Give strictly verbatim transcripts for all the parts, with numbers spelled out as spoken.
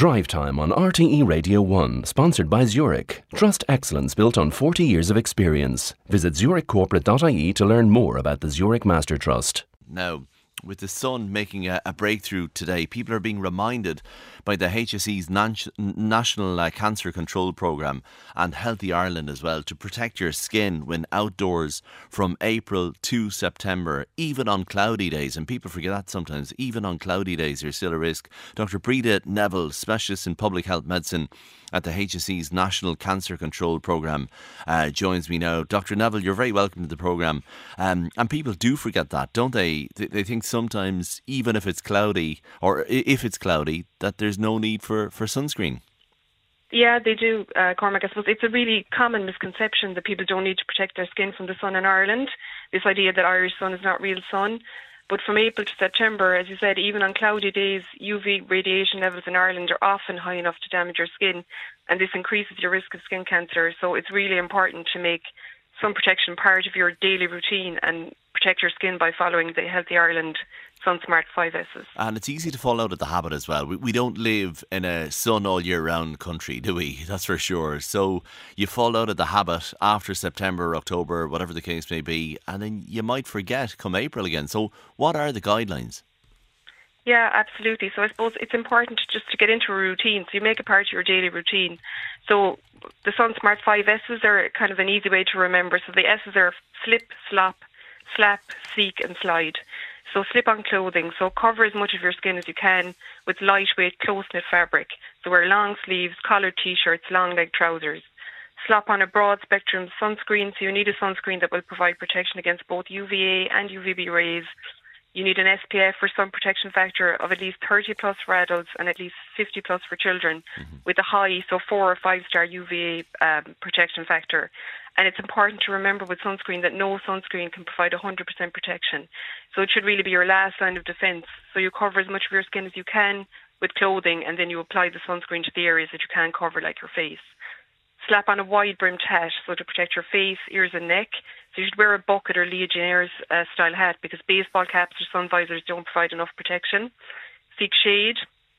Drive Time on R T E Radio one, sponsored by Zurich. Trust excellence built on forty years of experience. Visit zurich corporate dot I E to learn more about the Zurich Master Trust. Now, with the sun making a, a breakthrough today, people are being reminded by the H S E's nan- National uh, Cancer Control Programme and Healthy Ireland as well to protect your skin when outdoors from April to September, even on cloudy days. And people forget that sometimes. Even on cloudy days, there's still a risk. Doctor Breda Neville, specialist in public health medicine at the H S E's National Cancer Control Programme, uh, joins me now. Doctor Neville, you're very welcome to the programme. Um, and people do forget that, don't they? They, they think sometimes, even if it's cloudy, or if it's cloudy, that there's no need for, for sunscreen. Yeah, they do, uh, Cormac. I suppose it's a really common misconception that people don't need to protect their skin from the sun in Ireland. This idea that Irish sun is not real sun. But from April to September, as you said, even on cloudy days, U V radiation levels in Ireland are often high enough to damage your skin, and this increases your risk of skin cancer. So it's really important to make sun protection part of your daily routine and protect your skin by following the Healthy Ireland Sun Smart five S's. And it's easy to fall out of the habit as well. We, we don't live in a sun all year round country, do we? That's for sure. So you fall out of the habit after September, October, whatever the case may be, and then you might forget come April again. So what are the guidelines? Yeah, absolutely. So I suppose it's important just to get into a routine. So you make it part of your daily routine. So the Sun Smart five S's are kind of an easy way to remember. So the S's are slip, slop, slap, seek and slide. So slip on clothing. So cover as much of your skin as you can with lightweight, close-knit fabric. So wear long sleeves, collared t-shirts, long leg trousers. Slop on a broad spectrum sunscreen. So you need a sunscreen that will provide protection against both U V A and U V B rays. You need an S P F or sun protection factor of at least thirty plus for adults and at least fifty plus for children, mm-hmm. with a high, so four or five star U V A um, protection factor. And it's important to remember with sunscreen that no sunscreen can provide one hundred percent protection. So it should really be your last line of defence. So you cover as much of your skin as you can with clothing, and then you apply the sunscreen to the areas that you can cover, like your face. Slap on a wide-brimmed hat, so to protect your face, ears and neck. So you should wear a bucket or Legionnaires uh, style hat, because baseball caps or sun visors don't provide enough protection. Seek shade.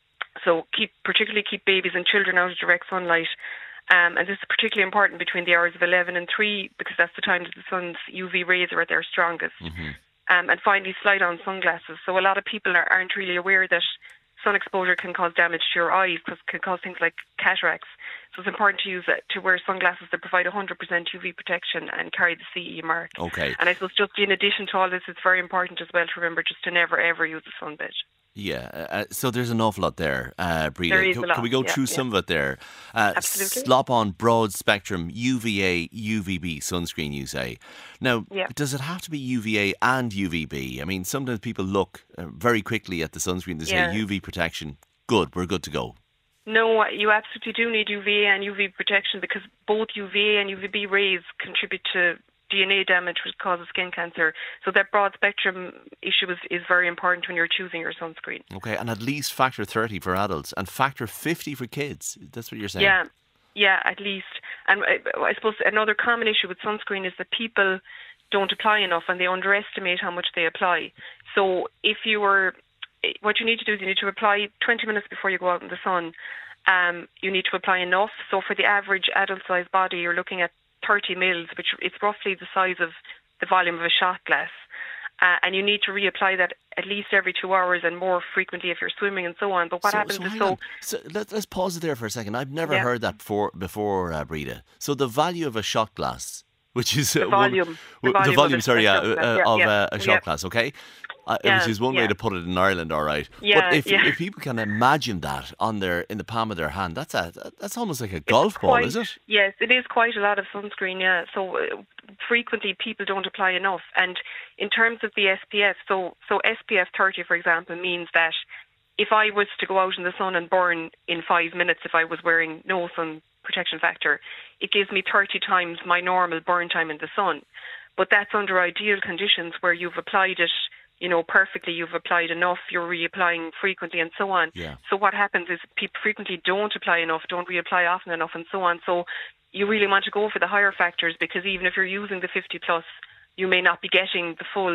So keep, particularly keep babies and children out of direct sunlight. Um, and this is particularly important between the hours of eleven and three, because that's the time that the sun's U V rays are at their strongest. Mm-hmm. Um, and finally, slide on sunglasses. So a lot of people are, aren't really aware that sun exposure can cause damage to your eyes, because it can cause things like cataracts. So it's important to use to wear sunglasses that provide one hundred percent U V protection and carry the C E mark. Okay. And I suppose just in addition to all this, it's very important as well to remember just to never ever use a sunbed. Yeah, uh, so there's an awful lot there, uh, Breda. There is can, a lot. can we go yeah, through yeah. some of it there? Uh, Absolutely. Slop on broad spectrum U V A, U V B sunscreen, you say. Now, yeah. does it have to be U V A and U V B? I mean, sometimes people look uh, very quickly at the sunscreen, they say yeah. U V protection, good, we're good to go. No, you absolutely do need U V A and U V protection, because both U V A and U V B rays contribute to D N A damage, which causes skin cancer. So that broad spectrum issue is, is very important when you're choosing your sunscreen. Okay, and at least factor thirty for adults and factor fifty for kids. That's what you're saying? Yeah, yeah, at least. And I, I suppose another common issue with sunscreen is that people don't apply enough and they underestimate how much they apply. So if you were, what you need to do is you need to apply twenty minutes before you go out in the sun. Um, you need to apply enough. So for the average adult-sized body, you're looking at thirty mils, which is roughly the size of the volume of a shot glass. Uh, and you need to reapply that at least every two hours and more frequently if you're swimming and so on. But what so, happens so is so... so let, let's pause it there for a second. I've never yeah. heard that before, before uh, Breda. So the value of a shot glass, which is... The uh, volume. One, the volume, the volume of sorry, a, yeah, a uh, yeah, of yeah, uh, a shot yeah. glass, okay? Uh, yeah, which is one yeah. way to put it in Ireland, all right. Yeah, but if, yeah. if people can imagine that on their in the palm of their hand, that's a that's almost like a golf quite, ball, is it? Yes, it is quite a lot of sunscreen, yeah. So uh, frequently people don't apply enough. And in terms of the S P F, so, so S P F thirty, for example, means that if I was to go out in the sun and burn in five minutes if I was wearing no sun protection factor, it gives me thirty times my normal burn time in the sun. But that's under ideal conditions where you've applied it, you know, perfectly, you've applied enough, you're reapplying frequently and so on. Yeah. So what happens is people frequently don't apply enough, don't reapply often enough and so on. So you really want to go for the higher factors, because even if you're using the fifty plus, you may not be getting the full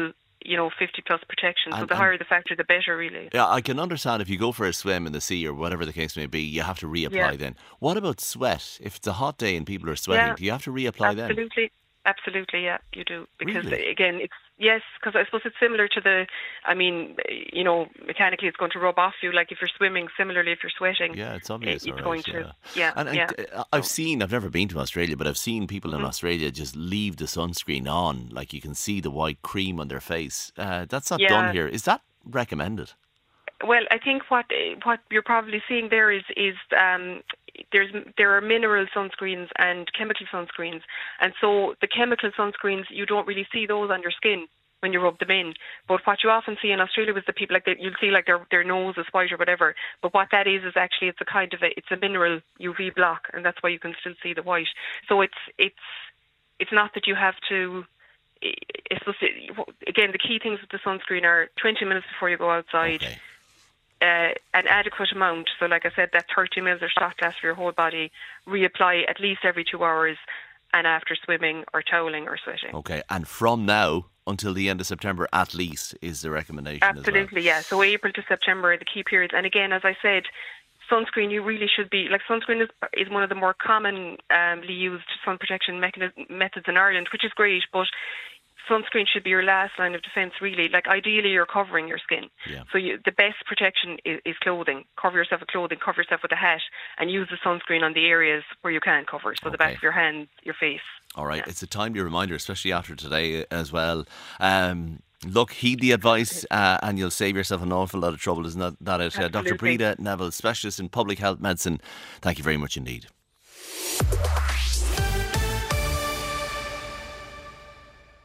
you know, fifty plus protection. So And- the and- higher the factor, the better, really. Yeah, I can understand if you go for a swim in the sea or whatever the case may be, you have to reapply Yeah. then. What about sweat? If it's a hot day and people are sweating, Yeah, do you have to reapply then? Absolutely. Absolutely, yeah, you do. Because, Really? again, it's, yes, because I suppose it's similar to the, I mean, you know, mechanically it's going to rub off you, like if you're swimming, similarly if you're sweating. Yeah, it's obvious. It's all right, going to, yeah. yeah, And, and yeah. uh, I've seen, I've never been to Australia, but I've seen people in Australia just leave the sunscreen on, like you can see the white cream on their face. Uh, that's not Yeah. done here. Is that recommended? Well, I think what what you're probably seeing there is is um, there's there are mineral sunscreens and chemical sunscreens, and so the chemical sunscreens you don't really see those on your skin when you rub them in. But what you often see in Australia was the people like that you'll see like their their nose is white or whatever. But what that is is actually it's a kind of a it's a mineral U V block, and that's why you can still see the white. So it's it's it's not that you have to. It's supposed to, again, the key things with the sunscreen are twenty minutes before you go outside. Okay. Uh, an adequate amount. So like I said, that thirty mils or shot glass for your whole body, reapply at least every two hours and after swimming or toweling or sweating. Okay. And from now until the end of September, at least, is the recommendation Absolutely, yeah. So April to September are the key periods. And again, as I said, sunscreen, you really should be, like sunscreen is, is one of the more commonly um, used sun protection mechanism, methods in Ireland, which is great, but sunscreen should be your last line of defence, really. Like, ideally, you're covering your skin. Yeah. So you, the best protection is, is clothing. Cover yourself with clothing, cover yourself with a hat, and use the sunscreen on the areas where you can cover. So the back Okay. of your hand, your face. All right. It's a timely reminder, especially after today as well. Um, Look, heed the advice uh, and you'll save yourself an awful lot of trouble, isn't that, that it? Uh, Doctor Absolutely. Breda Neville, Specialist in Public Health Medicine, thank you very much indeed.